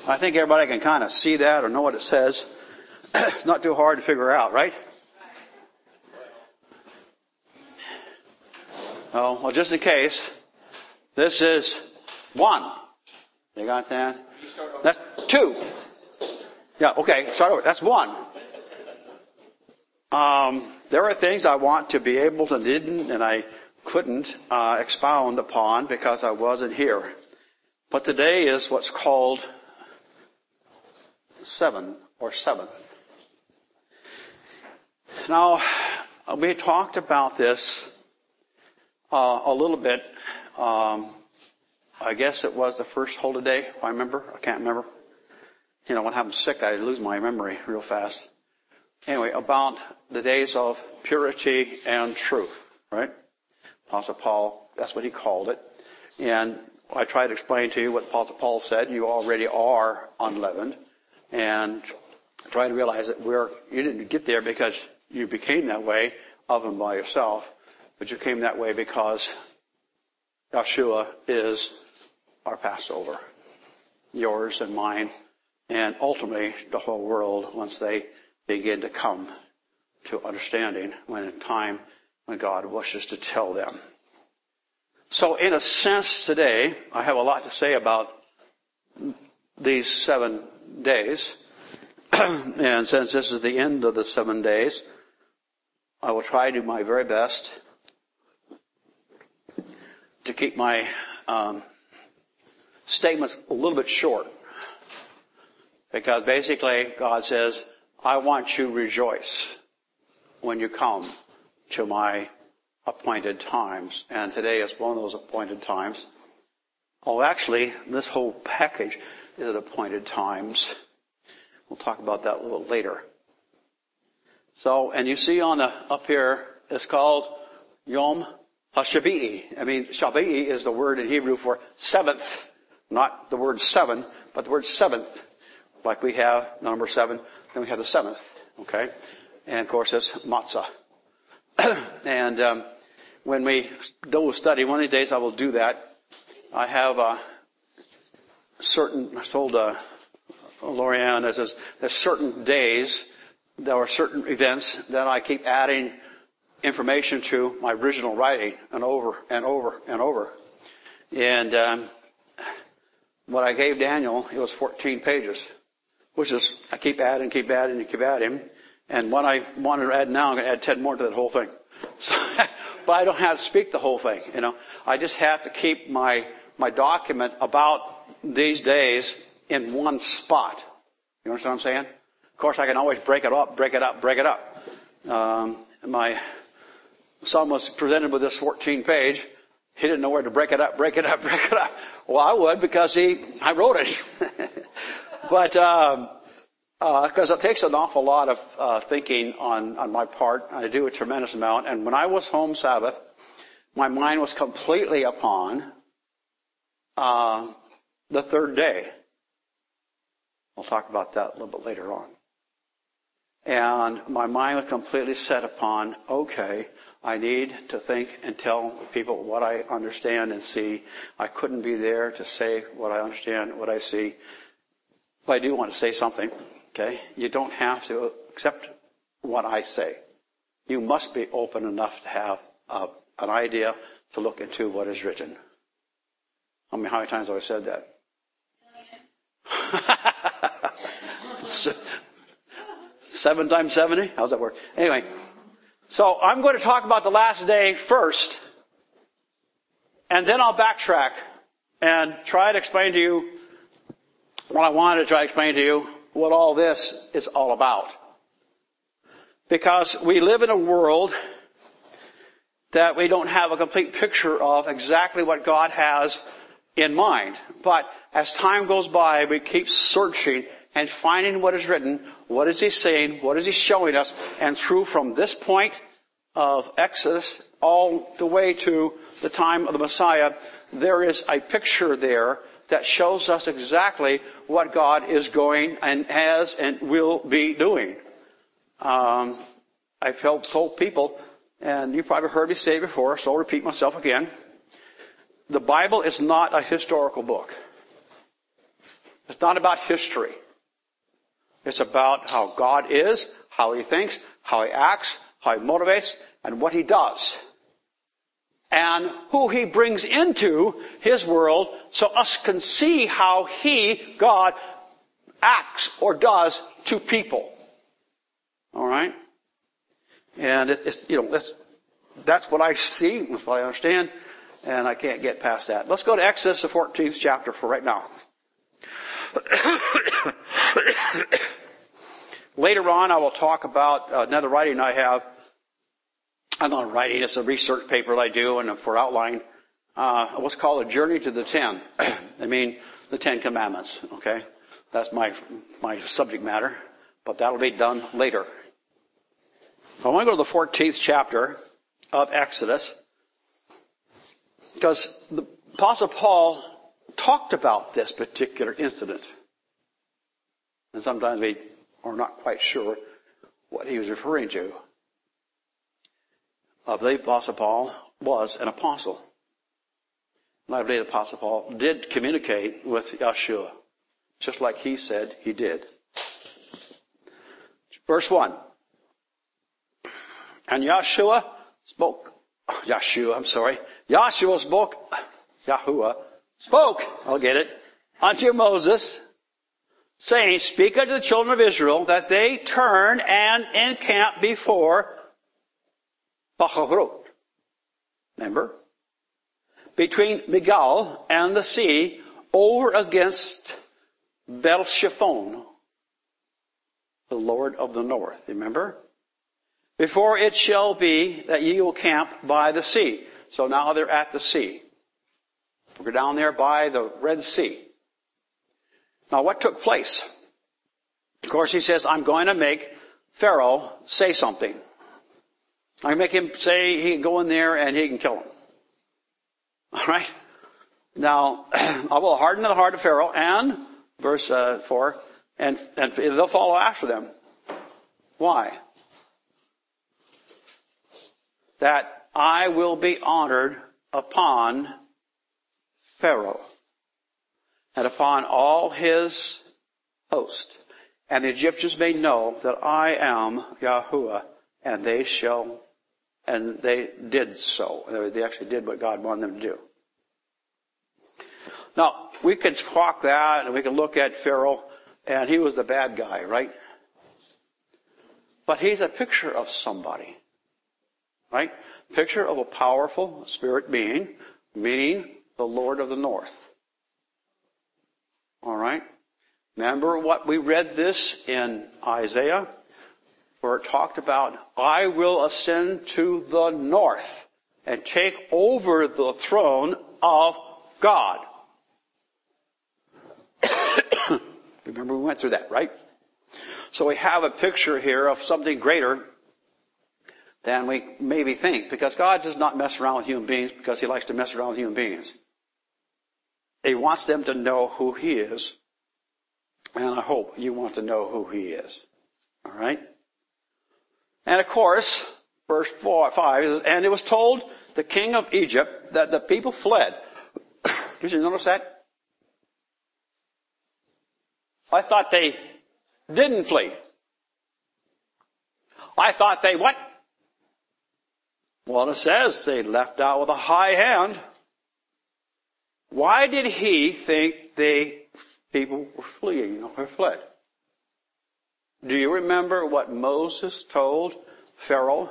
I think everybody can kind of see that or know what it says. It's not too hard to figure out, right? Oh, well, just in case, this is 1. You got that? That's 2. Yeah, okay, start over. That's 1. There are things I want to be able to didn't and I couldn't expound upon because I wasn't here. But today is what's called 7 or 7th. Now, we talked about this a little bit. I guess it was the first Holy Day, if I remember. I can't remember. You know, when I'm sick, I lose my memory real fast. Anyway, about the days of purity and truth, right? Apostle Paul, that's what he called it. And I tried to explain to you what Apostle Paul said. You already are unleavened. And try to realize that you didn't get there because you became that way of and by yourself. But you came that way because Yeshua is our Passover. Yours and mine. And ultimately the whole world once they begin to come to understanding when in time when God wishes to tell them. So in a sense today, I have a lot to say about these 7 days. And since this is the end of the 7 days, I will try to do my very best to keep my statements a little bit short. Because basically God says, I want you to rejoice when you come to my appointed times. And today is one of those appointed times. Oh, actually, this whole package is at appointed times. We'll talk about that a little later. So, and you see up here, it's called Yom HaShabi'i. I mean, Shabi'i is the word in Hebrew for 7th. Not the word 7, but the word 7th. Like we have the number 7, then we have the 7th. Okay? And of course it's matzah. And when we do a study, one of these days I will do that. I have I told Lorianne, there's certain days, there are certain events that I keep adding information to my original writing and over and over and over. And what I gave Daniel, it was 14 pages, which is, I keep adding. And what I wanted to add now, I'm going to add 10 more to that whole thing. So, but I don't have to speak the whole thing, you know. I just have to keep my document about these days in one spot. You understand what I'm saying? Of course, I can always break it up. My son was presented with this 14 page. He didn't know where to break it up. Well, I would because I wrote it. But, because it takes an awful lot of thinking on my part. I do a tremendous amount. And when I was home Sabbath, my mind was completely upon the 3rd day. We'll talk about that a little bit later on. And my mind was completely set upon, okay, I need to think and tell people what I understand and see. I couldn't be there to say what I understand, what I see. But I do want to say something, okay? You don't have to accept what I say. You must be open enough to have an idea to look into what is written. How many times have I said that? 7 times 70? How's that work? Anyway, so I'm going to talk about the last day first, and then I'll backtrack and try to explain to you what I wanted to try to explain to you, what all this is all about. Because we live in a world that we don't have a complete picture of exactly what God has in mind. But as time goes by, we keep searching and finding what is written. What is He saying? What is He showing us? And through from this point of Exodus all the way to the time of the Messiah, there is a picture there that shows us exactly what God is going and has and will be doing. I've told people, and you've probably heard me say it before, so I'll repeat myself again. The Bible is not a historical book. It's not about history. It's about how God is, how he thinks, how he acts, how he motivates, and what he does. And who he brings into his world so us can see how he, God, acts or does to people. All right? And that's what I see, that's what I understand, and I can't get past that. Let's go to Exodus, the 14th chapter for right now. Later on, I will talk about another writing I have. I'm not writing, it's a research paper that I do, and for outline, what's called a journey to the 10. I mean, the 10 Commandments, okay? That's my subject matter, but that'll be done later. I want to go to the 14th chapter of Exodus, because the Apostle Paul talked about this particular incident. And sometimes we are not quite sure what he was referring to. I believe Apostle Paul was an apostle. And I believe the Apostle Paul did communicate with Yeshua, just like he said he did. Verse 1. And Yahuwah spoke, I'll get it, unto Moses, saying, speak unto the children of Israel that they turn and encamp before Baharot. Remember? Between Migal and the sea, over against Bel-Shephon, the Lord of the North. Remember? Before it shall be that ye will camp by the sea. So now they're at the sea. We're down there by the Red Sea. Now what took place? Of course he says, I'm going to make Pharaoh say something. I'm going to make him say he can go in there and he can kill him. Alright? Now, I will harden the heart of Pharaoh and, verse 4, and they'll follow after them. Why? That I will be honored upon Pharaoh and upon all his host. And the Egyptians may know that I am Yahuwah, and they did so. They actually did what God wanted them to do. Now, we could talk that, and we can look at Pharaoh, and he was the bad guy, right? But he's a picture of somebody. Right? Picture of a powerful spirit being meeting the Lord of the North. All right? Remember what we read this in Isaiah, where it talked about, I will ascend to the north and take over the throne of God. Remember we went through that, right? So we have a picture here of something greater than we maybe think, because God does not mess around with human beings because he likes to mess around with human beings. He wants them to know who he is, and I hope you want to know who he is. All right? And of course, verse 5 is, and it was told the king of Egypt that the people fled. Did you notice that? I thought they didn't flee. I thought they what? Well, it says they left out with a high hand. Why did he think people were fleeing or fled? Do you remember what Moses told Pharaoh?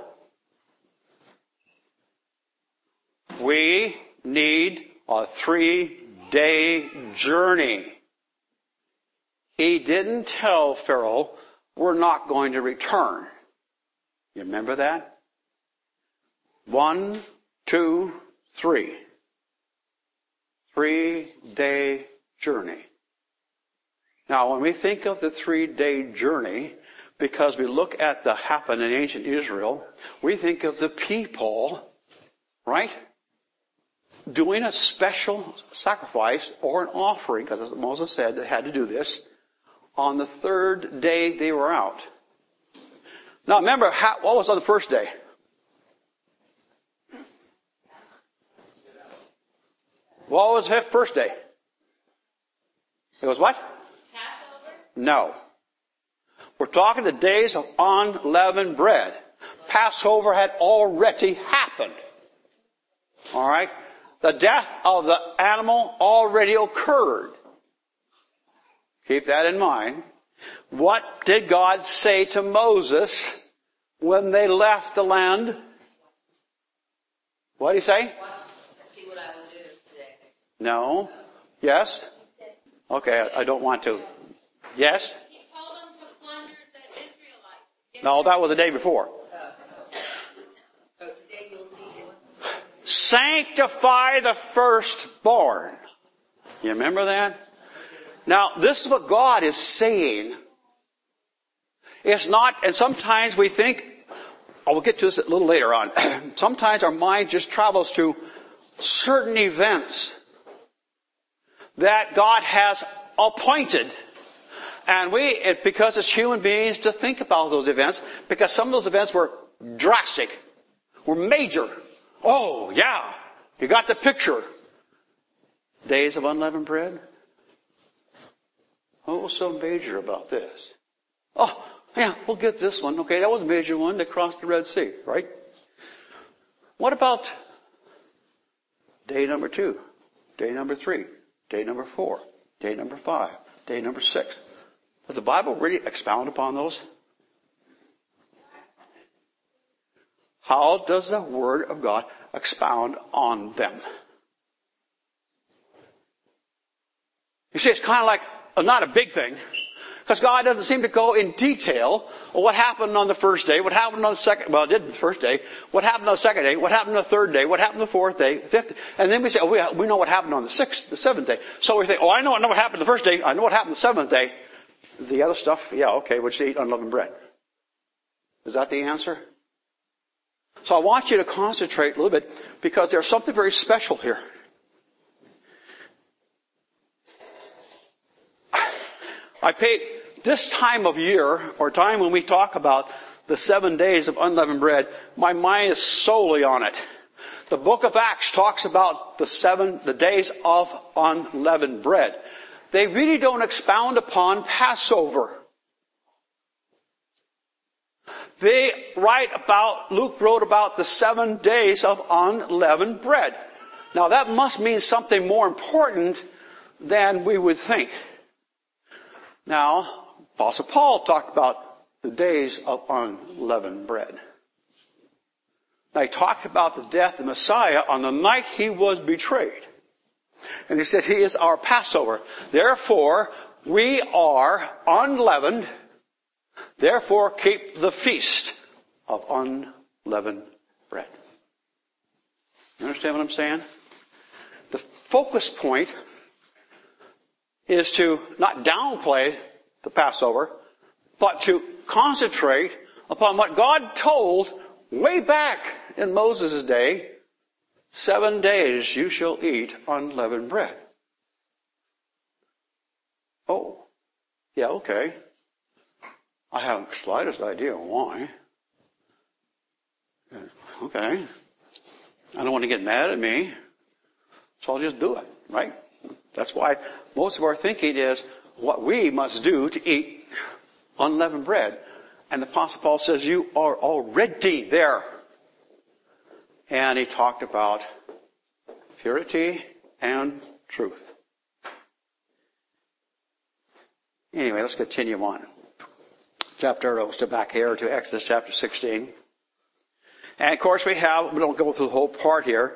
We need a 3-day journey. He didn't tell Pharaoh, we're not going to return. You remember that? 1, 2, 3. 3-day journey. Now, when we think of the 3-day journey, because we look at the happened in ancient Israel, we think of the people, right, doing a special sacrifice or an offering, because as Moses said, they had to do this, on the 3rd day they were out. Now, remember, what was on the first day? What was the first day? It was what? No. We're talking the days of unleavened bread. Passover had already happened. All right? The death of the animal already occurred. Keep that in mind. What did God say to Moses when they left the land? What did he say? See what I will do today. No. Yes? Okay, I don't want to. Yes? He told them to plunder the Israelites. No, that was the day before. So today you'll see him. Sanctify the firstborn. You remember that? Now, this is what God is saying. It's not, and sometimes we think, we'll get to this a little later on. Sometimes our mind just travels to certain events that God has appointed. And because it's human beings to think about those events, because some of those events were drastic, were major. Oh, yeah, you got the picture. Days of unleavened bread. What was so major about this? Oh, yeah, we'll get this one. Okay, that was a major one. They crossed the Red Sea, right? What about day number 2, day number 3, day number 4, day number 5, day number 6? Does the Bible really expound upon those? How does the Word of God expound on them? You see, it's kind of like not a big thing, because God doesn't seem to go in detail on what happened on the first day, what happened on the second, well, it did the first day, what happened on the second day, what happened on the third day, what happened on the fourth day, fifth, and then we say, oh, we know what happened on the sixth, the seventh day. So we think, oh, I know what happened the first day, I know what happened the seventh day. The other stuff, yeah, okay, we'll just eat unleavened bread. Is that the answer? So I want you to concentrate a little bit, because there's something very special here. I pay this time of year, or time when we talk about the 7 days of unleavened bread, my mind is solely on it. The book of Acts talks about the days of unleavened bread. They really don't expound upon Passover. Luke wrote about the 7 days of unleavened bread. Now that must mean something more important than we would think. Now, Apostle Paul talked about the days of unleavened bread. Now, he talked about the death of the Messiah on the night he was betrayed. And he said, he is our Passover. Therefore, we are unleavened. Therefore, keep the feast of unleavened bread. You understand what I'm saying? The focus point is to not downplay the Passover, but to concentrate upon what God told way back in Moses' day. 7 days you shall eat unleavened bread. Oh, yeah, okay. I haven't the slightest idea why. Okay. I don't want to get mad at me, so I'll just do it, right? That's why most of our thinking is what we must do to eat unleavened bread. And the Apostle Paul says, you are already there. And he talked about purity and truth. Anyway, let's continue on. Let's go back here to Exodus chapter 16. And of course we don't go through the whole part here.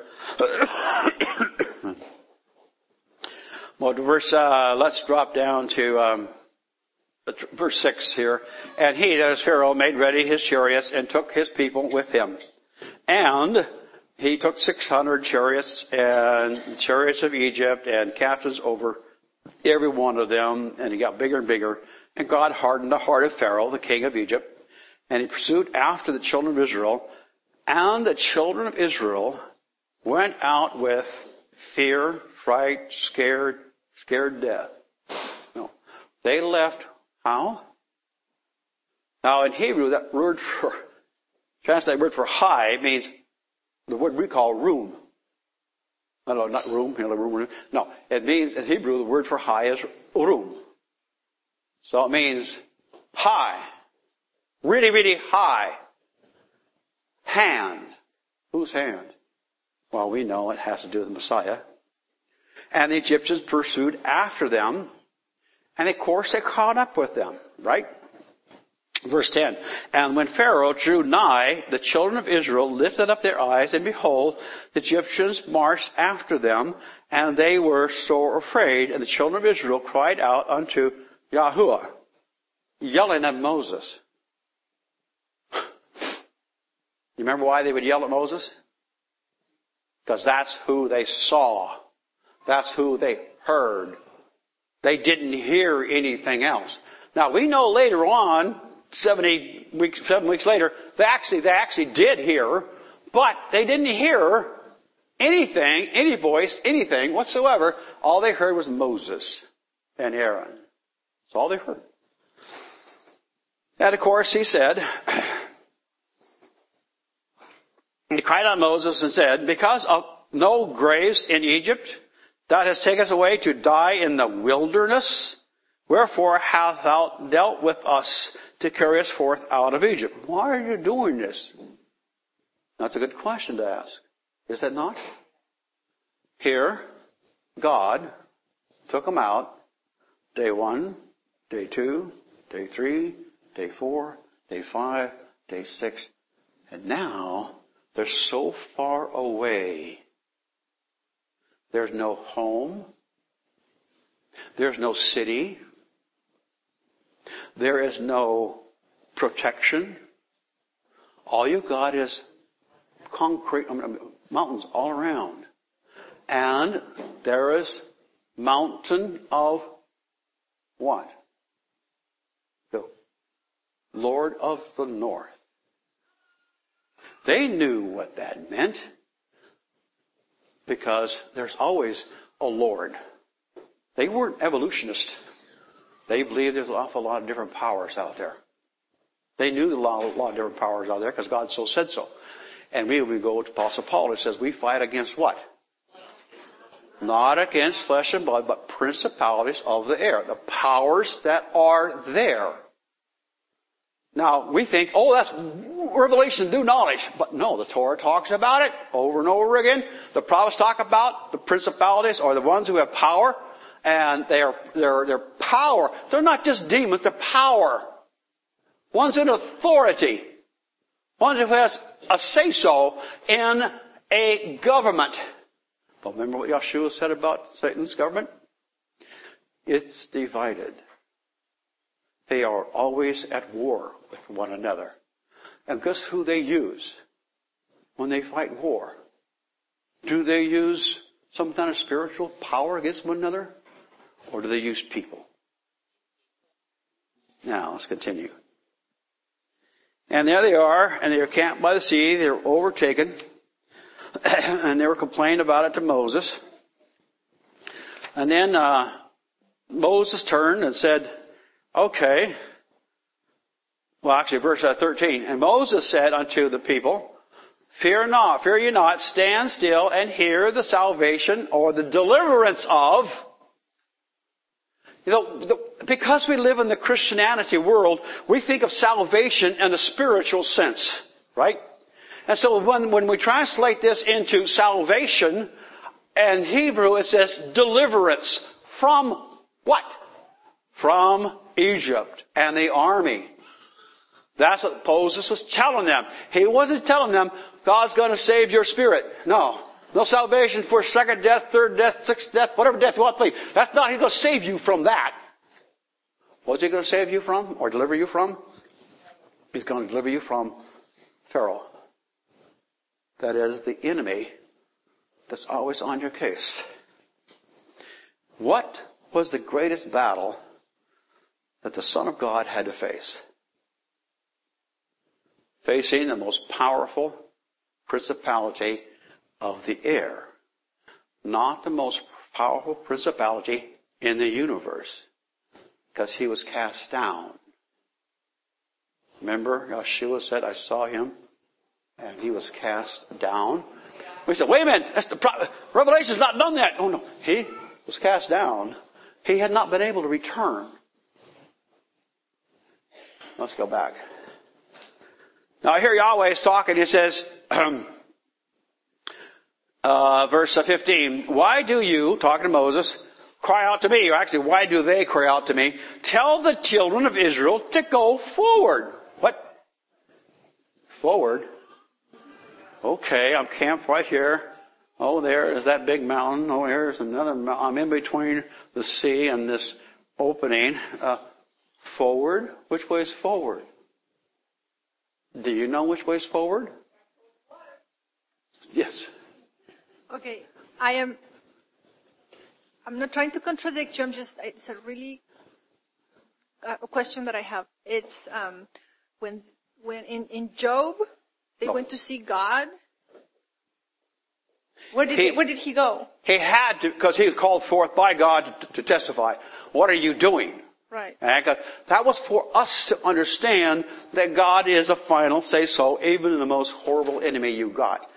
Well, let's drop down to verse 6 here. And he, that is Pharaoh, made ready his chariots and took his people with him. And he took 600 chariots and chariots of Egypt and captains over every one of them. And he got bigger and bigger. And God hardened the heart of Pharaoh, the king of Egypt. And he pursued after the children of Israel. And the children of Israel went out with fear, fright, scared death. No. They left how? Now in Hebrew, that word translated word for high means the word we call room. No, not room, room. No, it means in Hebrew the word for high is room. So So it means high. Really, really high. Hand. Whose hand? Well, we know it has to do with the Messiah. And the Egyptians pursued after them. And of course they caught up with them, right? Verse 10. And when Pharaoh drew nigh, the children of Israel lifted up their eyes, and behold, the Egyptians marched after them, and they were sore afraid. And the children of Israel cried out unto Yahuwah, yelling at Moses. You remember why they would yell at Moses? Because that's who they saw. That's who they heard. They didn't hear anything else. Now we know later on, 7 weeks later, they actually did hear, but they didn't hear anything, any voice, anything whatsoever. All they heard was Moses and Aaron. That's all they heard. And of course he said, he cried on Moses and said, because of no graves in Egypt, thou hast taken us away to die in the wilderness. Wherefore hast thou dealt with us to carry us forth out of Egypt? Why are you doing this? That's a good question to ask. Is that not? Here, God took them out day 1, day 2, day 3, day 4, day 5, day 6. And now they're so far away. There's no home. There's no city. There is no protection. All you've got is concrete, mountains all around. And there is mountain of what? The Lord of the North. They knew what that meant because there's always a Lord. They weren't evolutionists. They believed there's an awful lot of different powers out there. They knew a lot of different powers out there because God so said so. And we go to Apostle Paul who says we fight against what? Not against flesh and blood, but principalities of the air. The powers that are there. Now, we think, oh, that's revelation, new knowledge. But no, the Torah talks about it over and over again. The prophets talk about the principalities or the ones who have power. And their power. They're not just demons, they're power. One's in authority. One who has a say-so in a government. But remember what Yeshua said about Satan's government? It's divided. They are always at war with one another. And guess who they use when they fight war? Do they use some kind of spiritual power against one another? Or do they use people? Now, let's continue. And there they are, and they are camped by the sea. They were overtaken. And they were complaining about it to Moses. And then Moses turned and said, okay. Well, actually, verse 13. And Moses said unto the people, fear ye not, stand still and hear the salvation or the deliverance of. You know, because we live in the Christianity world, we think of salvation in a spiritual sense, right? And so when we translate this into salvation, in Hebrew it says deliverance from what? From Egypt and the army. That's what Moses was telling them. He wasn't telling them, God's going to save your spirit. No. No salvation for second death, third death, sixth death, whatever death you want to believe. That's not, He's going to save you from that. What's He going to save you from or deliver you from? He's going to deliver you from Pharaoh. That is the enemy that's always on your case. What was the greatest battle that the Son of God had to face? Facing the most powerful principality of the air. Not the most powerful principality in the universe. Because he was cast down. Remember, Yeshua said, I saw him and he was cast down. We said, wait a minute, Revelation's not done that. Oh no, he was cast down. He had not been able to return. Let's go back. Now here Yahweh is talking. He says, verse 15, why do you, talking to Moses, cry out to me? Actually, why do they cry out to me? Tell the children of Israel to go forward. What? Forward? Okay, I'm camped right here. Oh, there is that big mountain. Oh, here's another mountain. I'm in between the sea and this opening. Forward? Which way is forward? Do you know which way is forward? Yes. Okay, I'm not trying to contradict you. It's a really a question that I have. It's when in Job they went to see God. Where did he go? He had to, because he was called forth by God to testify. What are you doing? Right. And that was for us to understand that God is a final say-so, even in the most horrible enemy you got.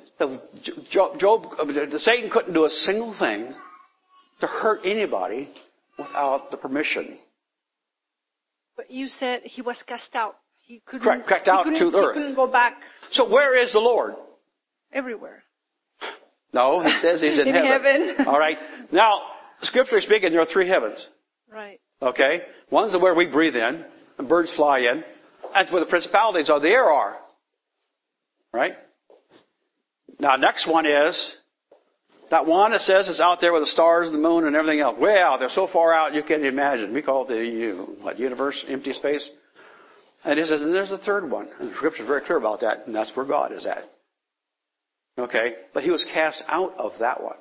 Satan couldn't do a single thing to hurt anybody without the permission. But you said he was cast out. He couldn't. Correct, cast out to the earth. He couldn't go back. So where is the Lord? Everywhere. No, he says he's in heaven. All right. Now, scripturally speaking, there are three heavens. Right. Okay? One's where we breathe in, and birds fly in. That's where the principalities of the air are. Right? Now, next one is that one that says it's out there with the stars and the moon and everything else. Way out there, so far out you can't imagine. We call it the universe, empty space. And it says, and there's the third one. And the scripture is very clear about that, and that's where God is at. Okay? But he was cast out of that one.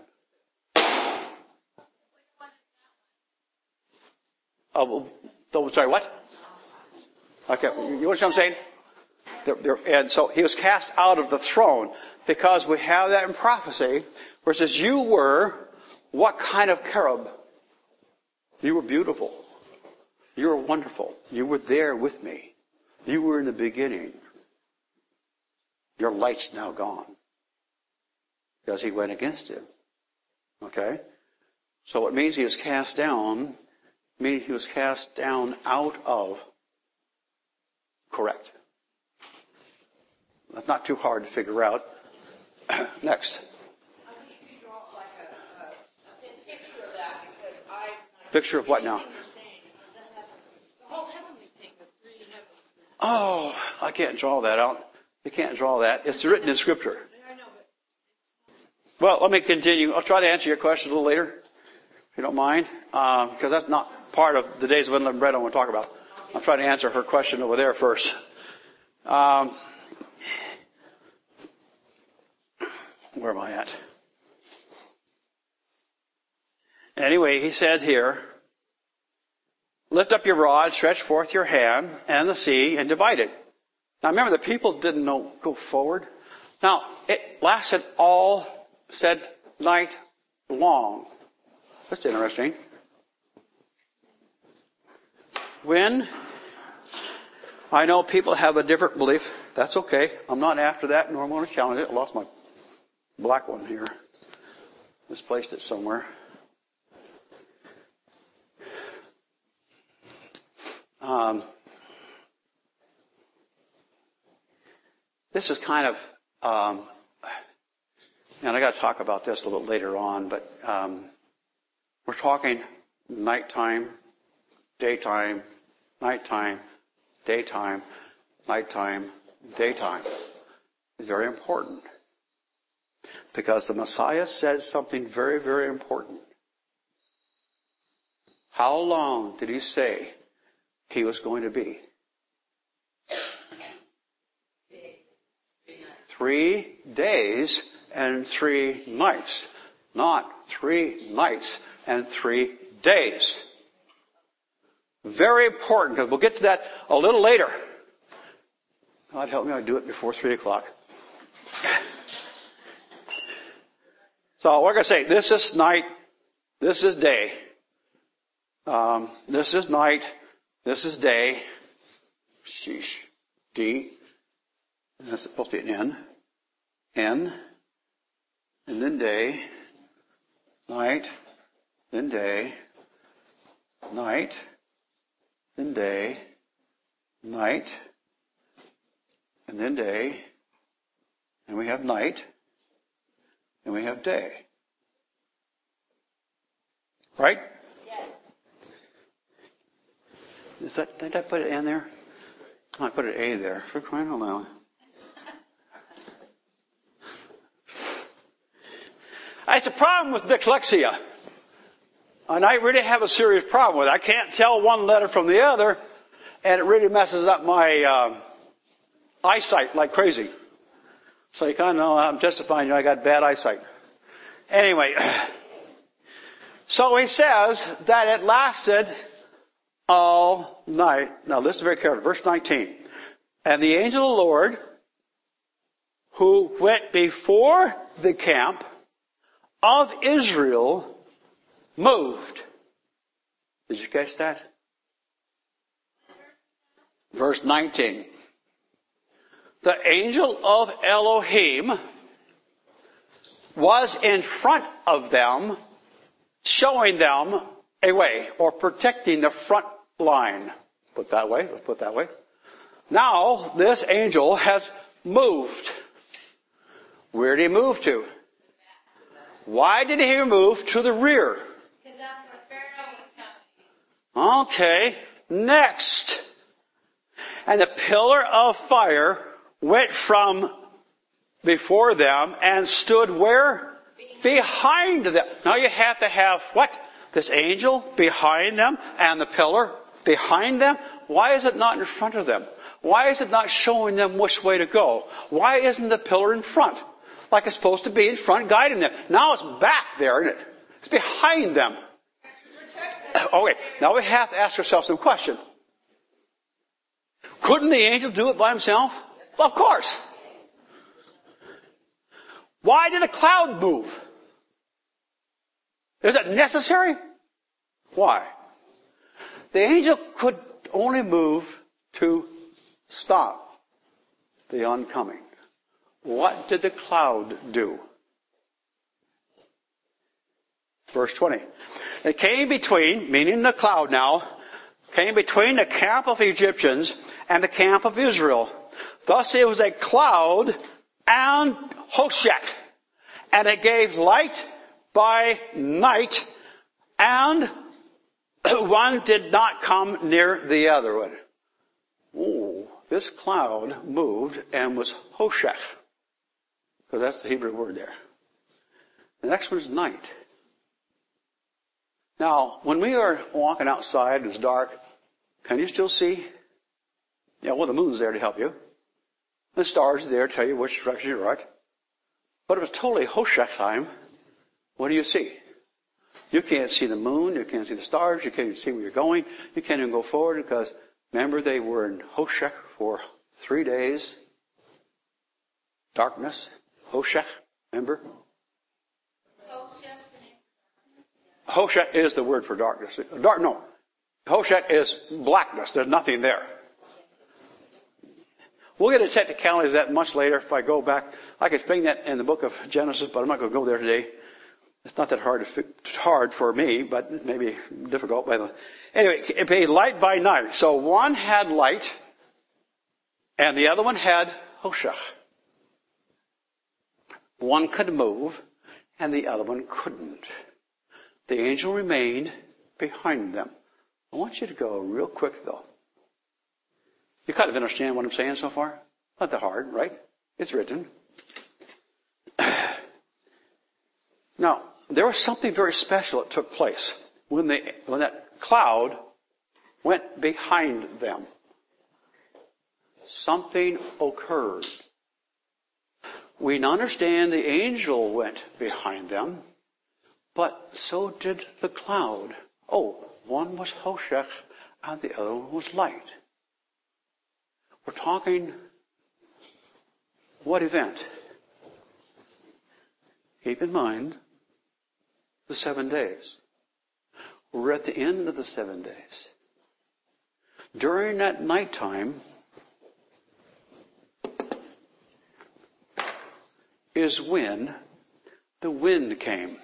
Oh, sorry, what? Okay, you know what I'm saying? And so he was cast out of the throne because we have that in prophecy where it says, you were what kind of cherub? You were beautiful. You were wonderful. You were there with me. You were in the beginning. Your light's now gone. Because he went against him. Okay? So it means he was cast down, meaning he was cast down out of. Correct. That's not too hard to figure out. Next. I wish you could draw like a picture of that because Picture of what now? The whole heavenly thing, the three heavens. Oh, I can't draw that out. You can't draw that. It's written in Scripture. I know, but Well, let me continue. I'll try to answer your question a little later, if you don't mind, because that's not part of the days of unleavened bread I want to talk about. I'll try to answer her question over there first. Where am I at? Anyway, he said here, lift up your rod, stretch forth your hand, and the sea, and divide it. Now remember, the people didn't know go forward. Now, it lasted all said night long. That's interesting. When I know people have a different belief, that's okay. I'm not after that, nor am I going to challenge it. I lost my black one here. Misplaced it somewhere. This is kind of, and I got to talk about this a little later on, but we're talking nighttime, daytime, nighttime, daytime, nighttime, daytime. Very important. Because the Messiah says something very, very important. How long did he say he was going to be? 3 days and 3 nights. Not 3 nights and 3 days. Very important, because we'll get to that a little later. God help me, I'll do it before 3 o'clock. So we're going to say, this is night, this is day. This is night, this is day. Sheesh. D. That's supposed to be an N. N. And then day. Night. Then day. Night. Then day. night, and then day, and we have night, and we have day. Right? Yes. Did I put it in there? Oh, I put an A there. For crying out loud. It's a problem with dyslexia. And I really have a serious problem with it. I can't tell one letter from the other, and it really messes up my eyesight like crazy. So you kind of know I'm testifying I got bad eyesight. Anyway, so he says that it lasted all night. Now listen very carefully. Verse 19. And the angel of the Lord, who went before the camp of Israel, moved. Did you catch that? Verse 19. The angel of Elohim was in front of them, showing them a way, or protecting the front line. Put that way. Let's put that way. Now, this angel has moved. Where did he move to? Why did he move to the rear? Because that's where Pharaoh was coming. Okay, next. And the pillar of fire went from before them and stood where? Behind them. Now you have to have what? This angel behind them and the pillar behind them. Why is it not in front of them? Why is it not showing them which way to go? Why isn't the pillar in front? Like it's supposed to be in front, guiding them. Now it's back there, isn't it? It's behind them. Okay, now we have to ask ourselves some question. Couldn't the angel do it by himself? Well, of course. Why did a cloud move? Is it necessary? Why? The angel could only move to stop the oncoming. What did the cloud do? Verse 20. It came between, meaning the cloud now, came between the camp of Egyptians and the camp of Israel. Thus it was a cloud and Hoshek. And it gave light by night, and one did not come near the other one. Ooh, this cloud moved and was Hoshek. Because that's the Hebrew word there. The next one is night. Now, when we are walking outside and it's dark, can you still see? Yeah, well, the moon's there to help you. The stars are there to tell you which direction you're right. But it was totally Hoshek time. What do you see? You can't see the moon. You can't see the stars. You can't even see where you're going. You can't even go forward because, remember, they were in Hoshek for 3 days. Darkness. Hoshek, remember? Hoshek is the word for darkness. Hoshek is blackness. There's nothing there. We'll get into technicalities of that much later if I go back. I could explain that in the book of Genesis, but I'm not going to go there today. It's not that hard for me, but maybe difficult. Anyway, it be light by night. So one had light, and the other one had Hoshek. One could move, and the other one couldn't. The angel remained behind them. I want you to go real quick, though. You kind of understand what I'm saying so far? Not that hard, right? It's written. Now, there was something very special that took place when that cloud went behind them. Something occurred. We understand the angel went behind them, but so did the cloud. Oh, one was Hoshek and the other one was light. We're talking what event? Keep in mind the 7 days. We're at the end of the 7 days. During that nighttime is when the wind came.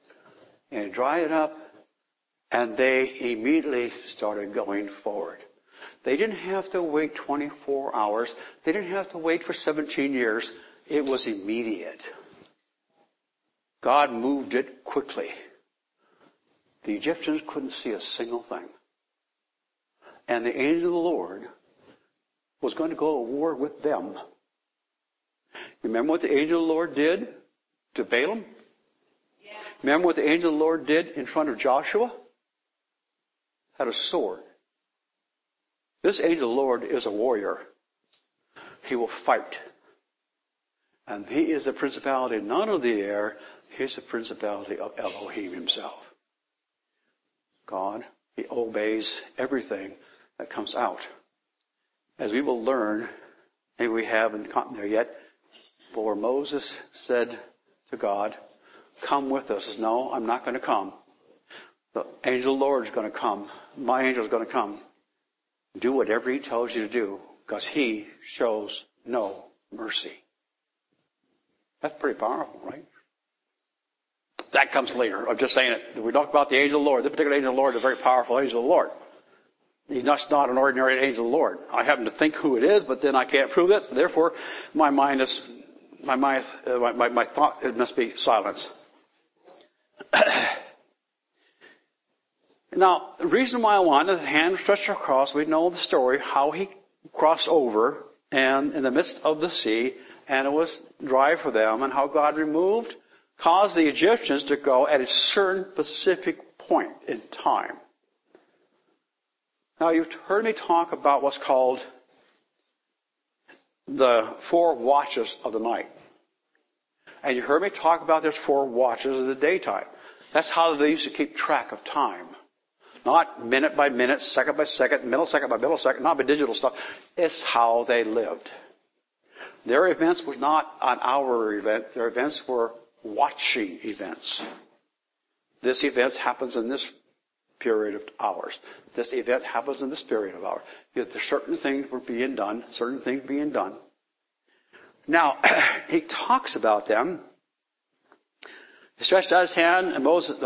And it dried it up, and they immediately started going forward. They didn't have to wait 24 hours. They didn't have to wait for 17 years. It was immediate. God moved it quickly. The Egyptians couldn't see a single thing. And the angel of the Lord was going to go to war with them. Remember what the angel of the Lord did to Balaam? Yeah. Remember what the angel of the Lord did in front of Joshua? Had a sword. This angel of the Lord is a warrior. He will fight. And he is a principality not of the air, he's the principality of Elohim himself. God, he obeys everything that comes out. As we will learn, and we haven't gotten there yet, but where Moses said to God, come with us. He says, no, I'm not going to come. The angel of the Lord is going to come. My angel is going to come. Do whatever he tells you to do, because he shows no mercy. That's pretty powerful, right? That comes later. I'm just saying it. We talk about the angel of the Lord. This particular angel of the Lord is a very powerful angel of the Lord. He's not an ordinary angel of the Lord. I happen to think who it is, but then I can't prove it. So therefore, my thought, it must be silence. Now, the reason why I wanted the hand stretched across, we know the story, how he crossed over and in the midst of the sea, and it was dry for them, and how God caused the Egyptians to go at a certain specific point in time. Now, you've heard me talk about what's called the 4 watches of the night. And you heard me talk about there's 4 watches of the daytime. That's how they used to keep track of time. Not minute by minute, second by second, millisecond by millisecond, not by digital stuff. It's how they lived. Their events were not an hour event. Their events were watching events. This event happens in this period of hours. This event happens in this period of hours. There's certain things were being done, certain things being done. Now, he talks about them. He stretched out his hand, and Moses,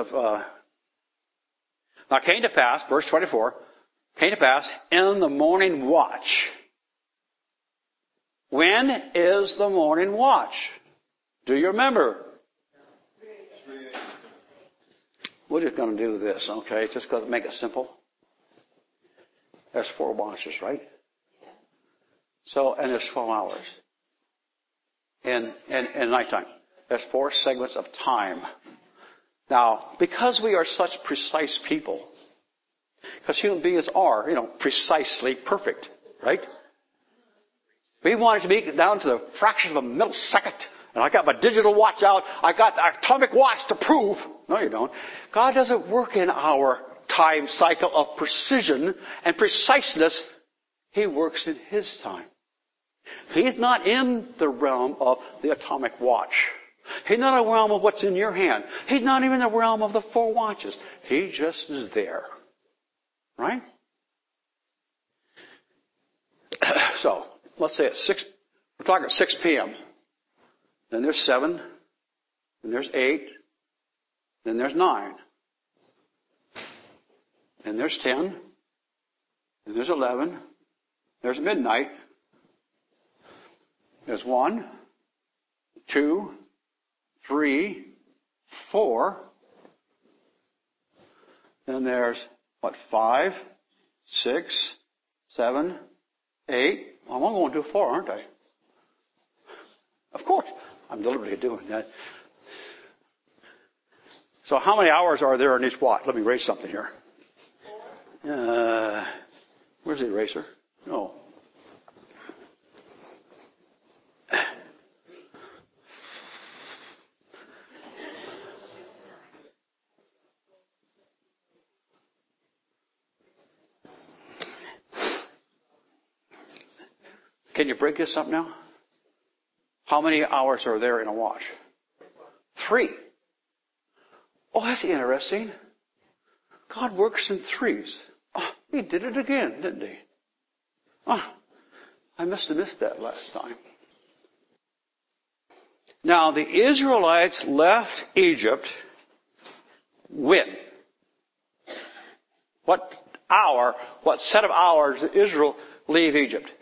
now it came to pass, verse 24, came to pass in the morning watch. When is the morning watch? Do you remember? We're just going to do this, okay? Just because make it simple. There's 4 watches, right? So, and there's 12 hours. In nighttime. There's 4 segments of time. Now, because we are such precise people, because human beings are, precisely perfect, right? We want it to be down to the fraction of a millisecond. And I got my digital watch out. I got the atomic watch to prove. No, you don't. God doesn't work in our time cycle of precision and preciseness. He works in his time. He's not in the realm of the atomic watch. He's not in the realm of what's in your hand. He's not even in the realm of the 4 watches. He just is there. Right? So, let's say it's 6, we're talking 6 p.m. Then there's 7, then there's 8, then there's 9, then there's 10, then there's 11, there's midnight, there's 1, 2, 3, 4, then there's, 5, 6, 7, 8, well, I'm only going to do 4, aren't I? Of course. I'm deliberately doing that. So how many hours are there in each watch? Let me erase something here. Where's the eraser? No. Can you break this up now? How many hours are there in a watch? 3. Oh, that's interesting. God works in 3s. Oh, he did it again, didn't he? Oh, I must have missed that last time. Now, the Israelites left Egypt when? What hour, what set of hours did Israel leave Egypt?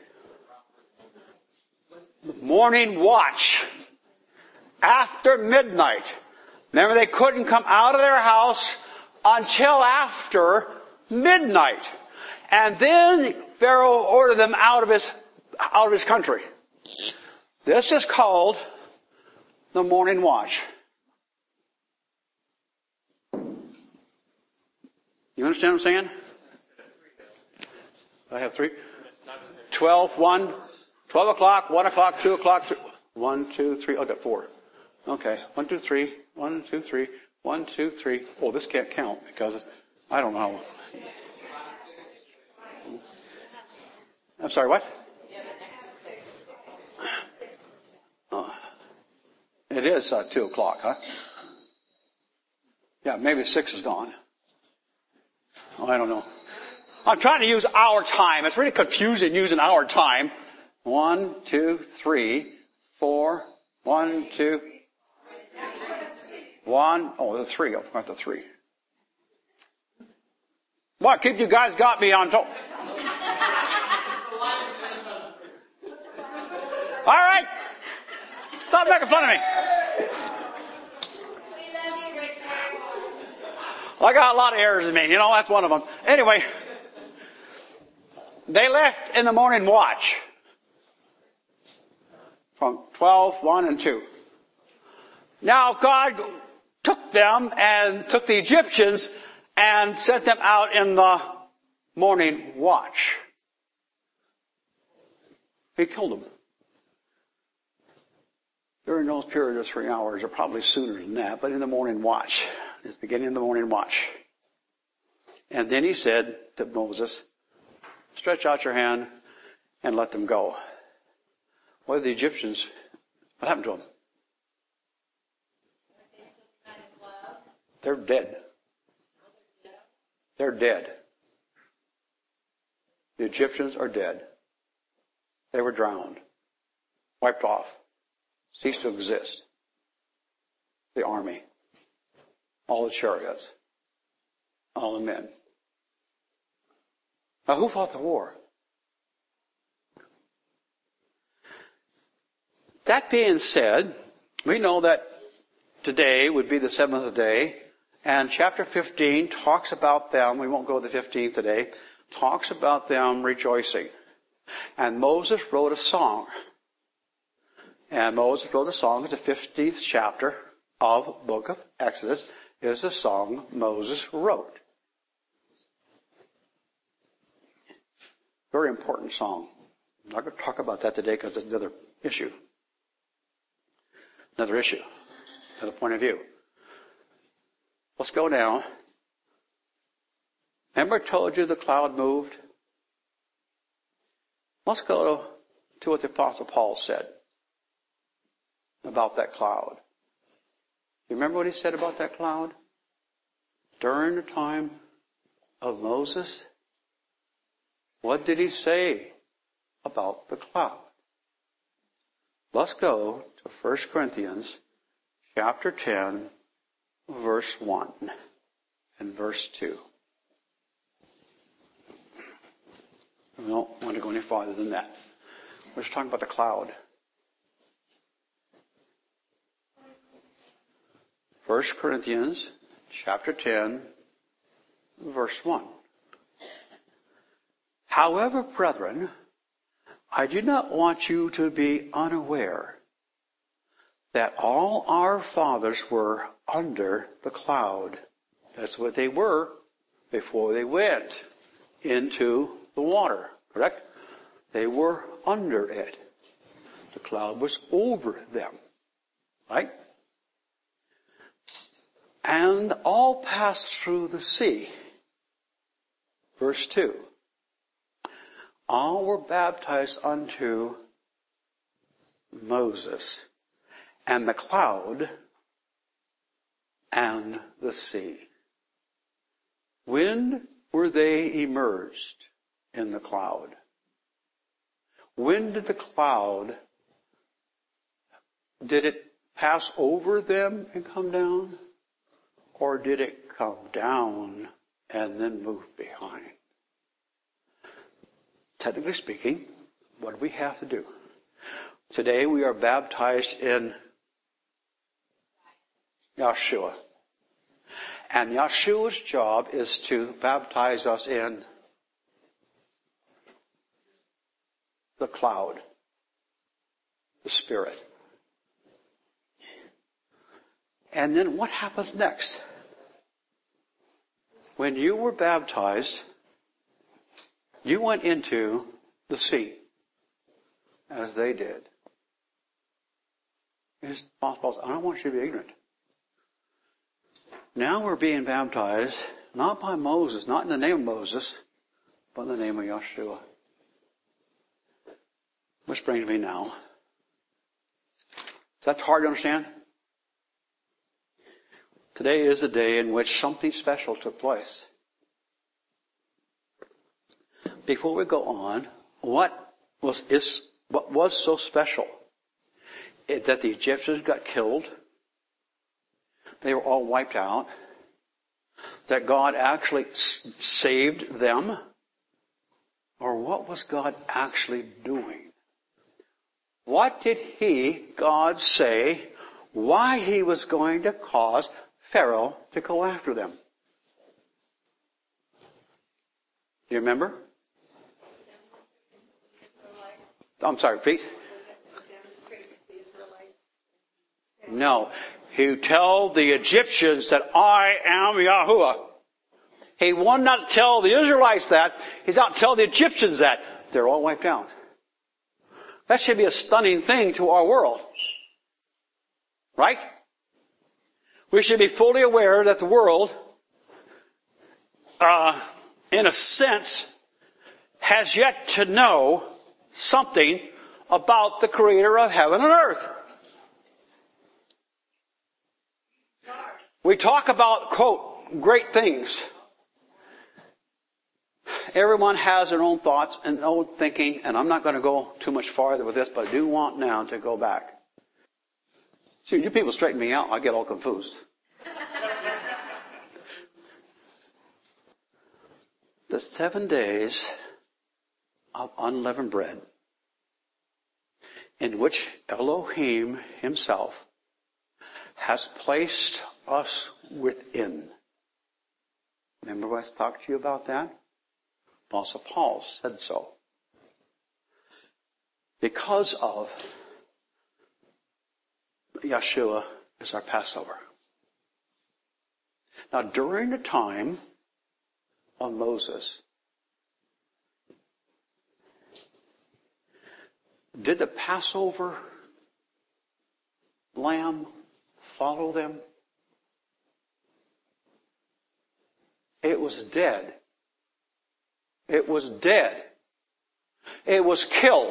Morning watch. After midnight. Remember, they couldn't come out of their house until after midnight. And then Pharaoh ordered them out of his country. This is called the morning watch. You understand what I'm saying? I have 3. 12, 1, 12 o'clock, 1 o'clock, 2 o'clock, 1, 2, 3. I got 4. Okay. 1, 2, 3. 1, 2, 3. 1, 2, 3. Oh, this can't count because I don't know. I'm sorry, what? It is 2 o'clock, huh? Yeah, maybe 6 is gone. Oh, I don't know. I'm trying to use our time. It's really confusing using our time. 1, 2, 3, 4. 1, 2. 1. Oh, the 3. I forgot the 3. What? Keep you guys got me on top. All right. Stop making fun of me. I got a lot of errors in me. That's one of them. Anyway, they left in the morning watch from 12, 1, and 2. Now God took them and took the Egyptians and sent them out in the morning watch. He killed them. During those periods of 3 hours, or probably sooner than that, but in the morning watch. It's the beginning of the morning watch. And then he said to Moses, stretch out your hand and let them go. What did the Egyptians, what happened to them? They're dead. They're dead. The Egyptians are dead. They were drowned. Wiped off. Ceased to exist. The army. All the chariots. All the men. Now, who fought the war? That being said, we know that today would be the 7th day, and chapter 15 talks about them, we won't go to the 15th today, talks about them rejoicing. And Moses wrote a song. And Moses wrote a song, it's the 15th chapter of the book of Exodus, is the song Moses wrote. Very important song. I'm not going to talk about that today because it's another issue. Another point of view. Let's go now. Remember I told you the cloud moved? Let's go to what the Apostle Paul said about that cloud. You remember what he said about that cloud? During the time of Moses, what did he say about the cloud? Let's go to 1 Corinthians chapter 10, verse 1 and verse 2. We don't want to go any farther than that. We're just talking about the cloud. 1 Corinthians chapter 10, verse 1. However, brethren, I do not want you to be unaware that all our fathers were under the cloud. That's what they were before they went into the water, correct? They were under it. The cloud was over them, right? And all passed through the sea. Verse 2. All were baptized unto Moses, and the cloud, and the sea. When were they immersed in the cloud? When did the cloud, did it pass over them and come down? Or did it come down and then move behind? technically speaking, what do we have to do? Today we are baptized in Yeshua. And Yeshua's job is to baptize us in the cloud, the Spirit. And then what happens next? When you were baptized, you went into the sea, as they did. I don't want you to be ignorant. Now we're being baptized, not by Moses, not in the name of Moses, but in the name of Yeshua. Which brings me now. Is that hard to understand? Today is a day in which something special took place. Before we go on, what was so special? That the Egyptians got killed. They were all wiped out. That God actually saved them? Or what was God actually doing? What did God say, why he was going to cause Pharaoh to go after them? Do you remember? I'm sorry, please. No. He told the Egyptians that I am Yahuwah. He wanted not to tell the Israelites that. He's out to tell the Egyptians that. They're all wiped out. That should be a stunning thing to our world. Right? We should be fully aware that the world, in a sense, has yet to know something about the Creator of heaven and earth. We talk about, quote, great things. Everyone has their own thoughts and own thinking, and I'm not going to go too much farther with this, but I do want now to go back. See, you people straighten me out, I get all confused. The 7 days of unleavened bread, in which Elohim himself has placed us within. Remember I talked to you about that? Apostle Paul said so. Because of Yeshua is our Passover. Now, during the time of Moses, did the Passover lamb follow them? It was dead. It was dead. It was killed.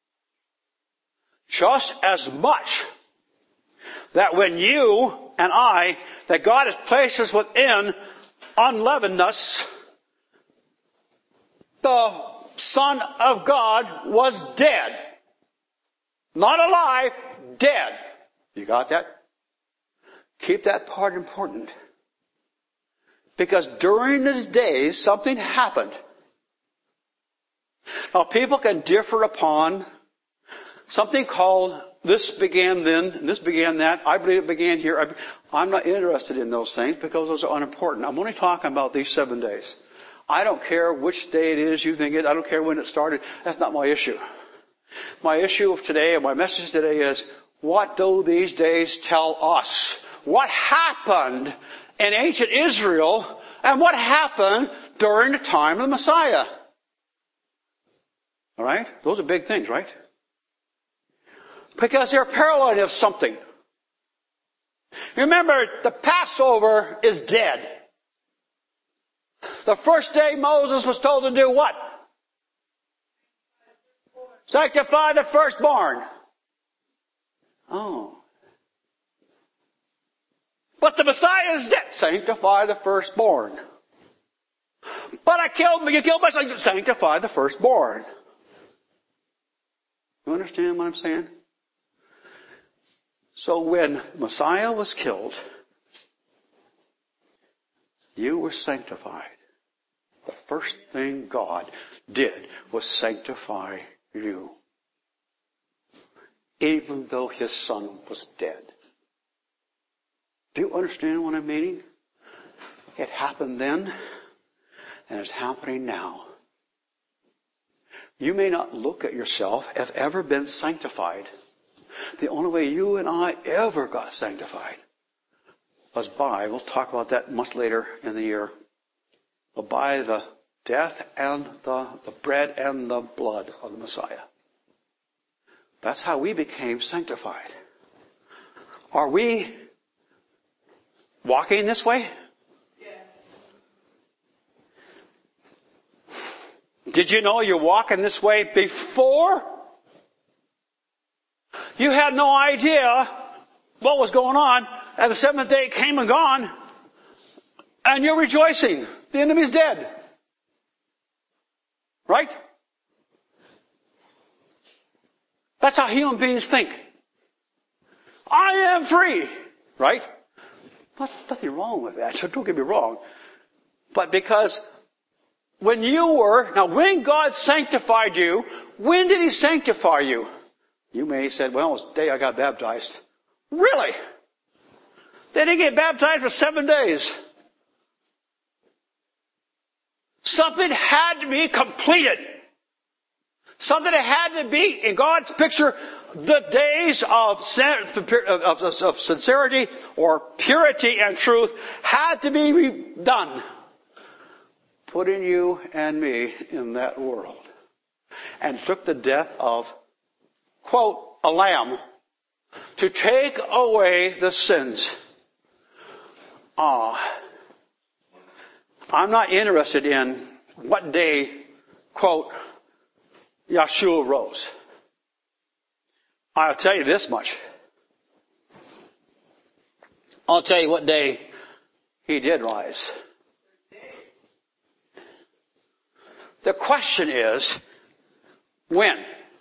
Just as much that when you and I, that God has placed us within unleavenedness, the Son of God was dead. Not alive, dead. You got that? Keep that part important. Because during these days, something happened. Now, people can differ upon something called this began then, and this began that. I believe it began here. I'm not interested in those things because those are unimportant. I'm only talking about these 7 days. I don't care which day it is you think it. I don't care when it started. That's not my issue. My issue of today and my message today is, what do these days tell us? What happened in ancient Israel and what happened during the time of the Messiah? All right? Those are big things, right? Because they're paralleling of something. Remember, the Passover is dead. The first day Moses was told to do what? Sanctify the firstborn. Oh. But the Messiah is dead. Sanctify the firstborn. But you killed my son. Sanctify the firstborn. You understand what I'm saying? So when Messiah was killed, you were sanctified. The first thing God did was sanctify you. Even though his son was dead. Do you understand what I'm meaning? It happened then, and it's happening now. You may not look at yourself as ever been sanctified. The only way you and I ever got sanctified was by, we'll talk about that much later in the year, but by the death and the bread and the blood of the Messiah. That's how we became sanctified. Are we walking this way? Did you know you're walking this way before? You had no idea what was going on, and the seventh day came and gone, and you're rejoicing. The enemy's dead. Right? That's how human beings think. I am free. Right? Nothing wrong with that. Don't get me wrong. But because when God sanctified you, when did he sanctify you? You may have said, well, it was the day I got baptized. Really? They didn't get baptized for 7 days. Something had to be completed. Something that had to be, in God's picture, the days of sincerity or purity and truth had to be done. Putting you and me in that world. And took the death of, quote, a lamb to take away the sins. I'm not interested in what day, quote, Yeshua rose. I'll tell you this much. I'll tell you what day he did rise. The question is, when?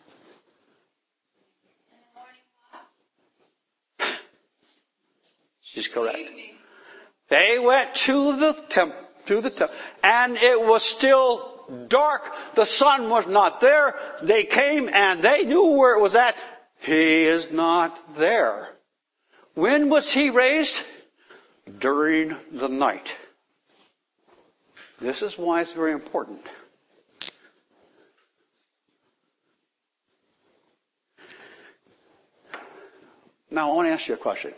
She's correct. They went to the temple, and it was still dark. The sun was not there. They came and they knew where it was at. He is not there. When was he raised? During the night. This is why it's very important. Now I want to ask you a question.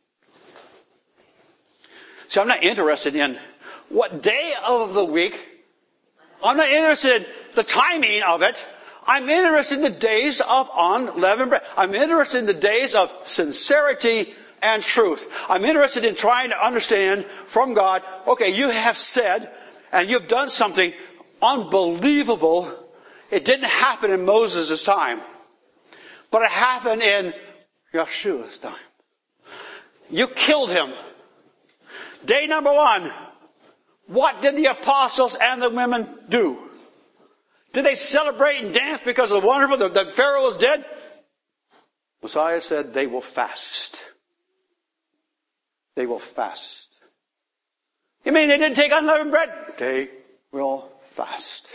See, I'm not interested in what day of the week. I'm not interested in the timing of it. I'm interested in the days of unleavened bread. I'm interested in the days of sincerity and truth. I'm interested in trying to understand from God, okay, you have said and you've done something unbelievable. It didn't happen in Moses' time, but it happened in Yeshua's time. You killed him. Day number 1. What did the apostles and the women do? Did they celebrate and dance because of the wonderful that Pharaoh was dead? Messiah said they will fast. They will fast. You mean they didn't take unleavened bread? They will fast.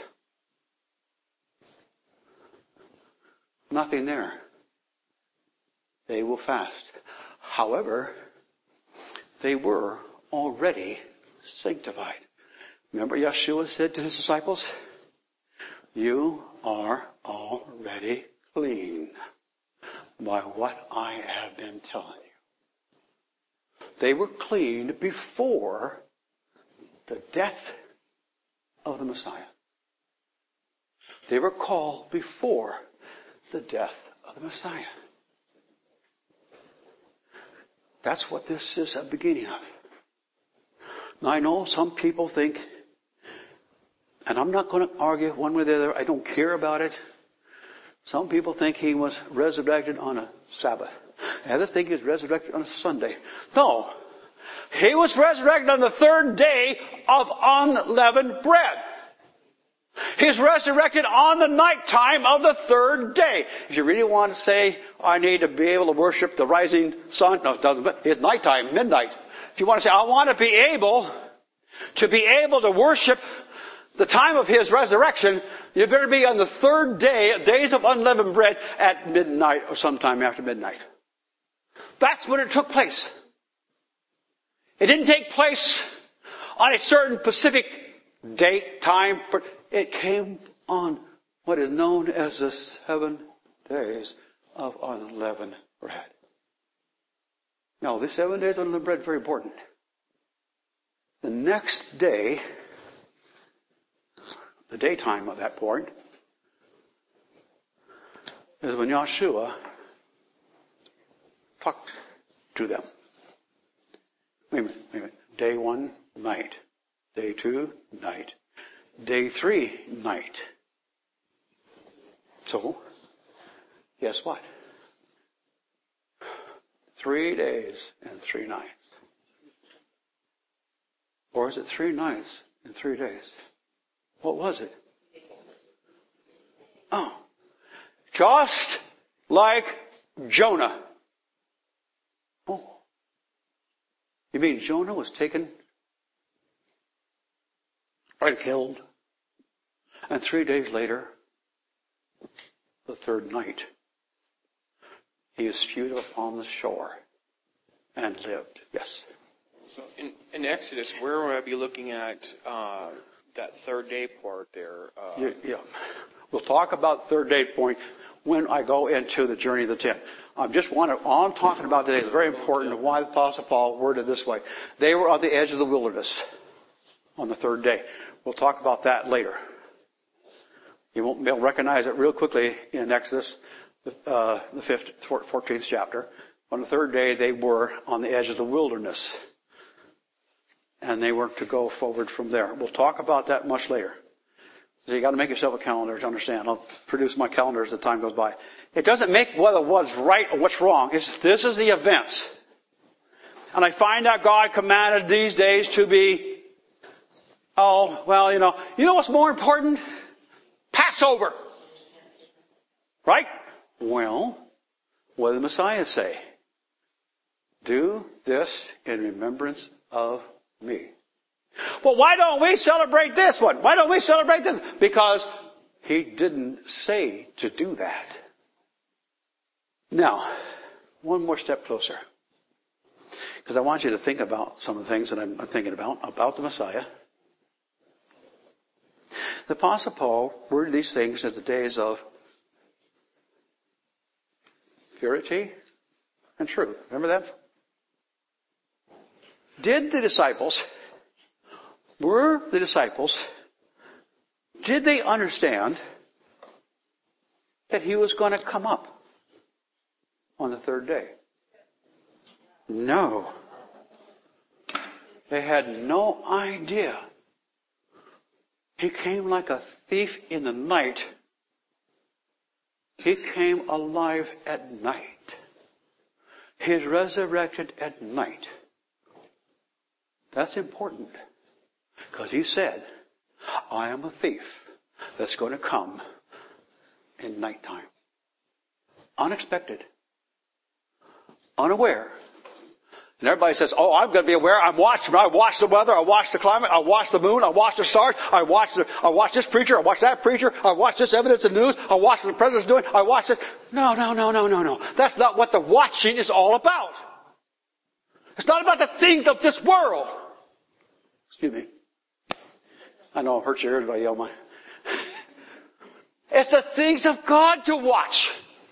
Nothing there. They will fast. However, they were already sanctified. Remember Yeshua said to his disciples, you are already clean by what I have been telling you. They were clean before the death of the Messiah. They were called before the death of the Messiah. That's what this is a beginning of. Now I know some people think, and I'm not going to argue one way or the other, I don't care about it. Some people think he was resurrected on a Sabbath. Others think he was resurrected on a Sunday. No. He was resurrected on the 3rd day of unleavened bread. He's resurrected on the nighttime of the 3rd day. If you really want to say, I need to be able to worship the rising sun, no, it doesn't, it's nighttime, midnight. If you want to say, I want to be able to worship the time of his resurrection, you better be on the third day, days of unleavened bread, at midnight or sometime after midnight. That's when it took place. It didn't take place on a certain specific date, time. It came on what is known as the 7 days of unleavened bread. Now, the 7 days of unleavened bread is very important. The next day, the daytime of that point, is when Yahshua talked to them. Wait a minute. Day 1, night. Day 2, night. Day 3, night. So, guess what? 3 days and 3 nights. Or is it 3 nights and 3 days? What was it? Oh, just like Jonah. Oh, you mean Jonah was taken and killed, and 3 days later, the third night, he is spewed upon the shore and lived. Yes. So in Exodus, where would I be looking at that third day part there? Yeah. We'll talk about third day point when I go into the journey of the 10. All I'm talking about today is very important why the Apostle Paul worded this way. They were on the edge of the wilderness on the third day. We'll talk about that later. You won't be able to recognize it real quickly in Exodus, the 14th chapter. On the third day, they were on the edge of the wilderness. And they were to go forward from there. We'll talk about that much later. So you got to make yourself a calendar to understand. I'll produce my calendar as the time goes by. It doesn't make whether what's right or what's wrong. This is the events. And I find out God commanded these days to be, you know what's more important? Passover. Right? Well, what did the Messiah say? Do this in remembrance of me. Well, why don't we celebrate this one? Why don't we celebrate this? Because he didn't say to do that. Now, one more step closer. Because I want you to think about some of the things that I'm thinking about the Messiah. The Apostle Paul worded these things as the days of purity and truth. Remember that? Did the disciples did they understand that he was going to come up on the third day? No. They had no idea. He came like a thief in the night. He came alive at night. He is resurrected at night. That's important. Because he said, I am a thief that's going to come in nighttime. Unexpected. Unaware. And everybody says, I'm going to be aware. I'm watching. I watch the weather. I watch the climate. I watch the moon. I watch the stars. I watch this preacher. I watch that preacher. I watch this evidence in the news. I watch what the president's doing. I watch this. No. That's not what the watching is all about. It's not about the things of this world. Excuse me. I know it hurts your ears, but I yell mine. It's the things of God to watch.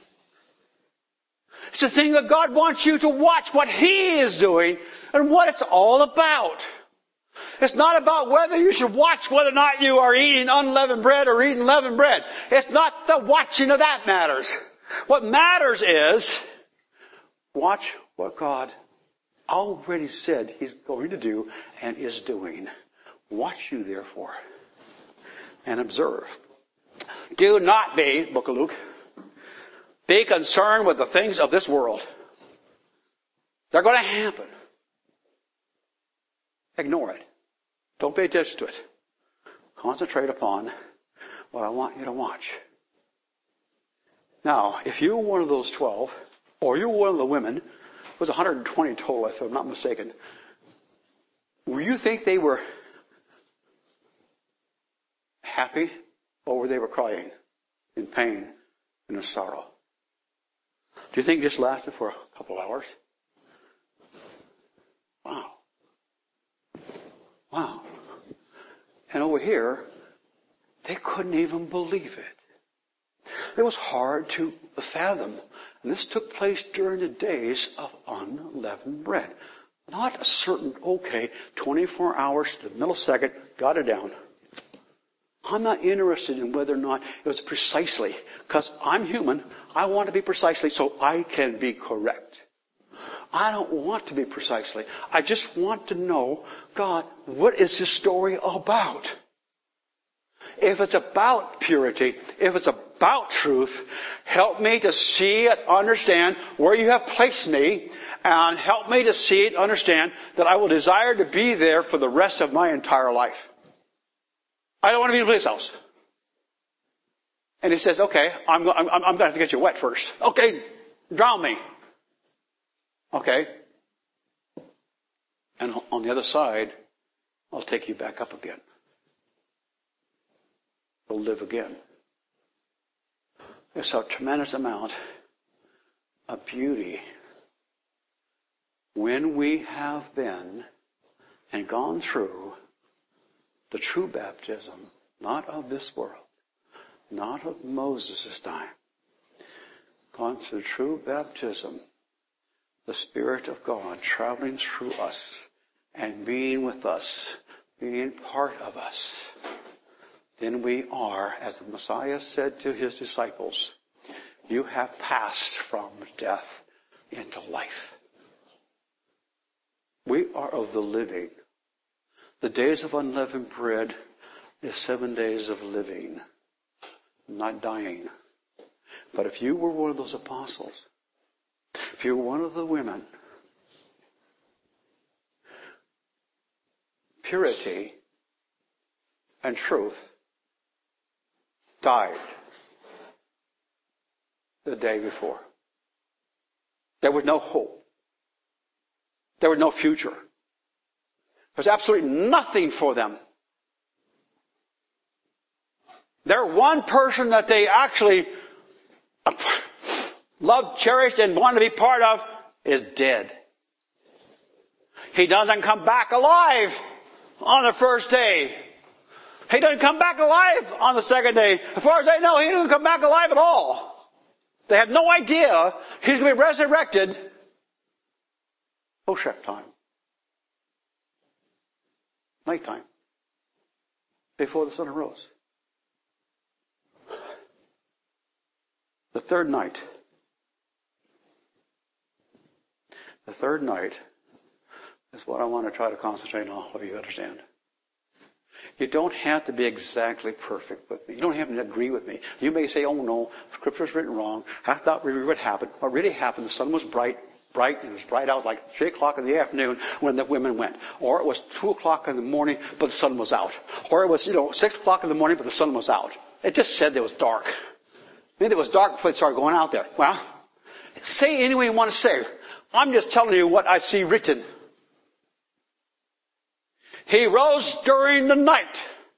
It's the thing that God wants you to watch what He is doing and what it's all about. It's not about whether you should watch whether or not you are eating unleavened bread or eating leavened bread. It's not the watching of that matters. What matters is watch what God already said He's going to do and is doing. Watch you, therefore, and observe. Do not be, Book of Luke, be concerned with the things of this world. They're going to happen. Ignore it. Don't pay attention to it. Concentrate upon what I want you to watch. Now, if you were one of those 12, or you were one of the women, it was 120 total, if I'm not mistaken, will you think they were happy or were they crying in pain and in sorrow? Do you think it just lasted for a couple hours? Wow. Wow. And over here, they couldn't even believe it. It was hard to fathom. And this took place during the days of unleavened bread. Not a certain, 24 hours to the millisecond, got it down. I'm not interested in whether or not it was precisely, because I'm human. I want to be precisely so I can be correct. I don't want to be precisely. I just want to know, God, what is this story about? If it's about purity, if it's about truth, help me to see and understand where you have placed me, and help me to see and understand that I will desire to be there for the rest of my entire life. I don't want to be anyplace else. And he says, okay, I'm going to have to get you wet first. Okay, drown me. Okay. And on the other side, I'll take you back up again. You'll live again. There's a tremendous amount of beauty when we have been and gone through the true baptism, not of this world, not of Moses' time, gone through true baptism, the Spirit of God traveling through us and being with us, being part of us. Then we are, as the Messiah said to his disciples, you have passed from death into life. We are of the living. The days of unleavened bread is 7 days of living, not dying. But if you were one of those apostles, if you were one of the women, purity and truth died the day before. There was no hope. There was no future. There was absolutely nothing for them. Their one person that they actually loved, cherished, and wanted to be part of is dead. He doesn't come back alive on the first day. He doesn't come back alive on the second day. As far as I know, he doesn't come back alive at all. They had no idea he's going to be resurrected. Hoshek time. Nighttime. Before the sun arose. The third night. The third night is what I want to try to concentrate on, hope you understand. You don't have to be exactly perfect with me. You don't have to agree with me. You may say, oh no, Scripture's written wrong. That's not really what happened. What really happened, the sun was bright, and it was bright out like 3 o'clock in the afternoon when the women went. Or it was 2 o'clock in the morning, but the sun was out. Or it was, 6 o'clock in the morning, but the sun was out. It just said it was dark. Maybe it was dark before it started going out there. Well, say any way you want to say. I'm just telling you what I see written. He rose during the night.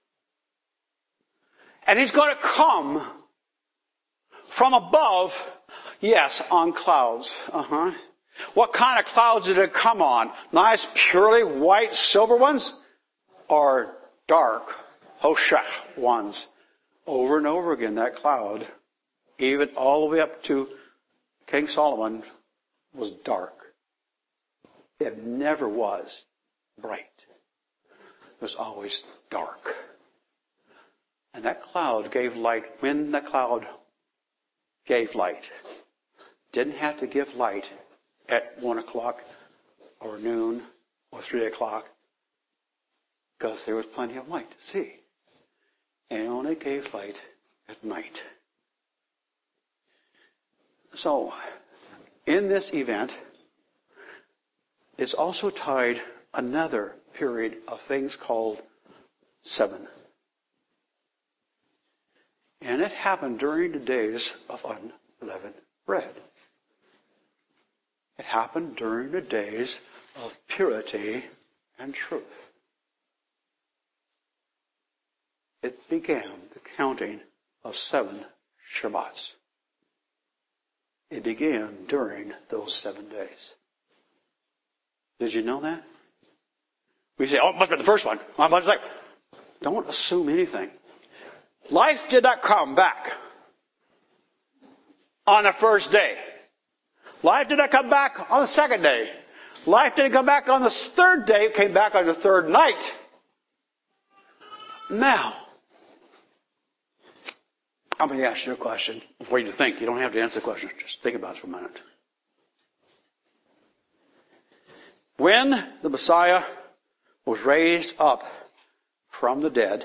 And he's going to come from above, yes, on clouds. What kind of clouds did it come on? Nice, purely white, silver ones? Or dark, Hoshech ones? Over and over again, that cloud, even all the way up to King Solomon, was dark. It never was bright. It was always dark. And that cloud gave light when the cloud gave light. Didn't have to give light at 1 o'clock or noon or 3 o'clock because there was plenty of light to see. And it only gave light at night. So, in this event, it's also tied another period of things called 7. And it happened during the days of unleavened bread. It happened during the days of purity and truth. it began the counting of 7 Shabbats. It began during those 7 days. Did you know that? We say, oh, it must be the first one. Don't assume anything. Life did not come back on the first day. Life did not come back on the second day. Life didn't come back on the third day. It came back on the third night. Now, I'm going to ask you a question before you think. You don't have to answer the question. Just think about it for a minute. When the Messiah was raised up from the dead,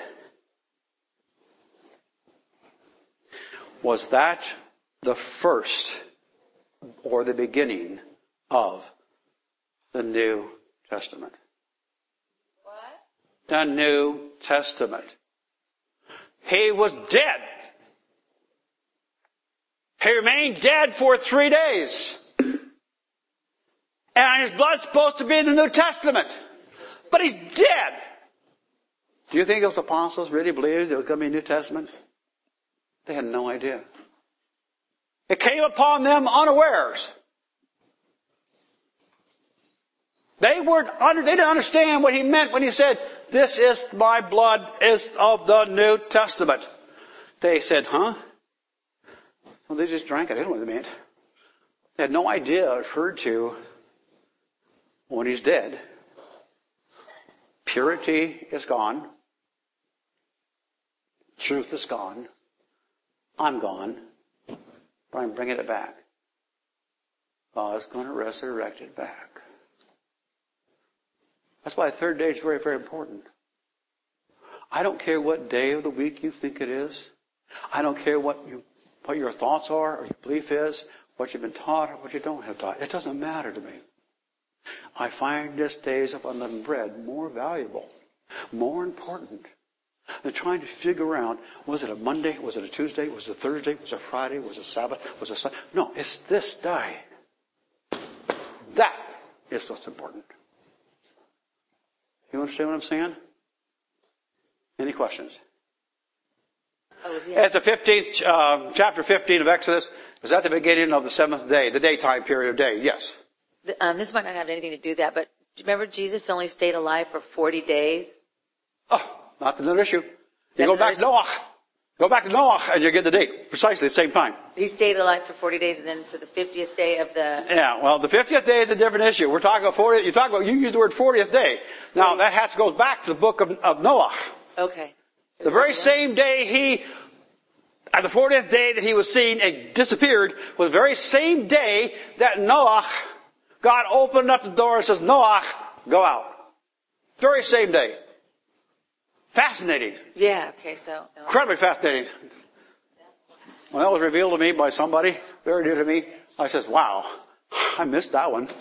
was that the first or the beginning of the New Testament? What? The New Testament. He was dead. He remained dead for 3 days. And his blood's supposed to be in the New Testament. But he's dead. Do you think those apostles really believed there was going to be a New Testament? They had no idea. It came upon them unawares. They didn't understand what he meant when he said, this is my blood is of the New Testament. They said, huh? Well, they just drank it. They didn't know what it meant. They had no idea it referred to when he's dead. Purity is gone. Truth is gone. I'm gone. But I'm bringing it back. God's going to resurrect it back. That's why the third day is very, very important. I don't care what day of the week you think it is. I don't care what your thoughts are or your belief is, what you've been taught or what you don't have taught. It doesn't matter to me. I find this days of unleavened bread more valuable, more important than trying to figure out, was it a Monday, was it a Tuesday, was it a Thursday, was it a Friday, was it a Sabbath, was it a Sunday? No, it's this day. That is what's important. You understand what I'm saying? Any questions? It's the 15th, chapter 15 of Exodus. Is that the beginning of the 7th day, the daytime period of day? Yes. This might not have anything to do with that, but do you remember Jesus only stayed alive for 40 days? Oh, not another issue. You go back to Noah. Go back to Noah and you get the date. Precisely the same time. He stayed alive for 40 days and then to the 50th day of the... Yeah, well, the 50th day is a different issue. We're talking about 40. You use the word 40th day. Now, that has to go back to the book of Noah. Okay. The very same day at the 40th day that he was seen and disappeared, was the very same day that Noah, God opened up the door and says, Noah, go out. Very same day. Fascinating. Yeah, okay, so... Incredibly fascinating. When that was revealed to me by somebody very dear to me, I says, wow, I missed that one.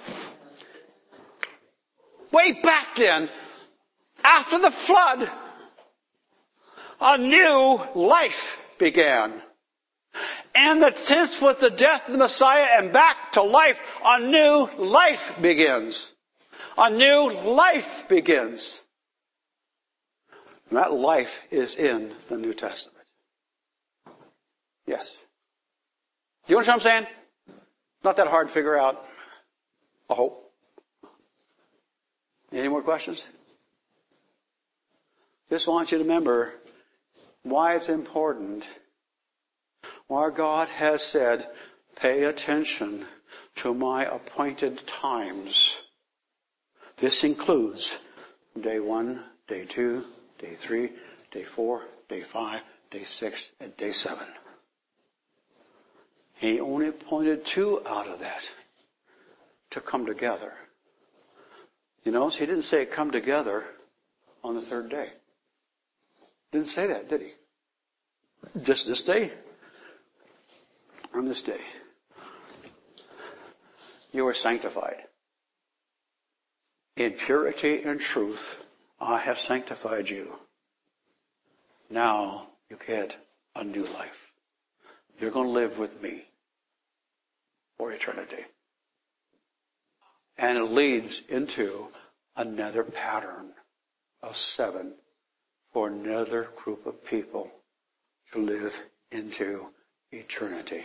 Way back then, after the flood, a new life began. And that since with the death of the Messiah and back to life, a new life begins. A new life begins. And that life is in the New Testament. Yes. Do you understand what I'm saying? Not that hard to figure out. I hope. Any more questions? Just want you to remember why it's important. Why God has said, pay attention to my appointed times. This includes day 1, day 2, day 3, day 4, day 5, day 6, and day 7. He only appointed 2 out of that to come together. You know, he didn't say come together on the 3rd day. Didn't say that, did he? Just this day. On this day. You are sanctified. In purity and truth, I have sanctified you. Now you get a new life. You're going to live with me for eternity. And it leads into another pattern of 7 for another group of people to live into eternity.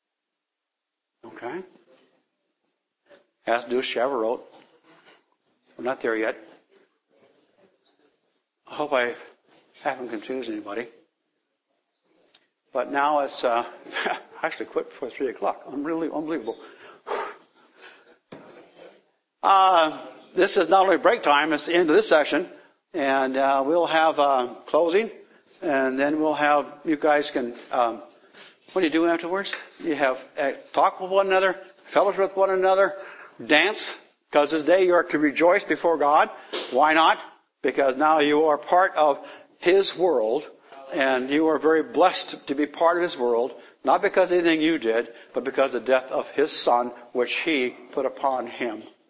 Okay? Has to do with Shavuot. We're not there yet. I hope I haven't confused anybody. But now it's, I actually quit before 3 o'clock. Really unbelievable. This is not only break time, it's the end of this session. And we'll have closing. And then we'll have, you guys can, what do you do afterwards? You have talk with one another, fellowship with one another, dance. Because this day you are to rejoice before God. Why not? Because now you are part of His world. And you are very blessed to be part of His world. Not because of anything you did, but because of the death of His Son, which He put upon Him.